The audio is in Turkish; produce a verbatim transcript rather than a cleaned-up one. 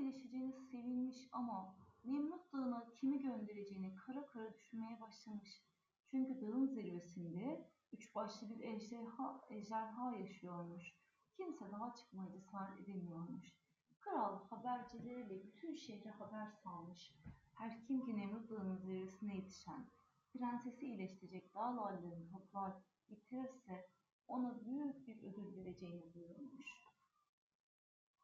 iyileşeceğine sevinmiş ama Nemrut Dağı'na kimi göndereceğini kara kara düşünmeye başlamış. Çünkü dağın zirvesinde üç başlı bir ejderha, ejderha yaşıyormuş. Kimse daha çıkmaya cesaret edemiyormuş. Kral habercileriyle bütün şehre haber salmış. Her kim ki Nemrut Dağı'nın zirvesine yetişen, prensesi iyileştirecek dağ lalelerini toplar getirirse ona büyük bir ödül vereceğini duyurmuş.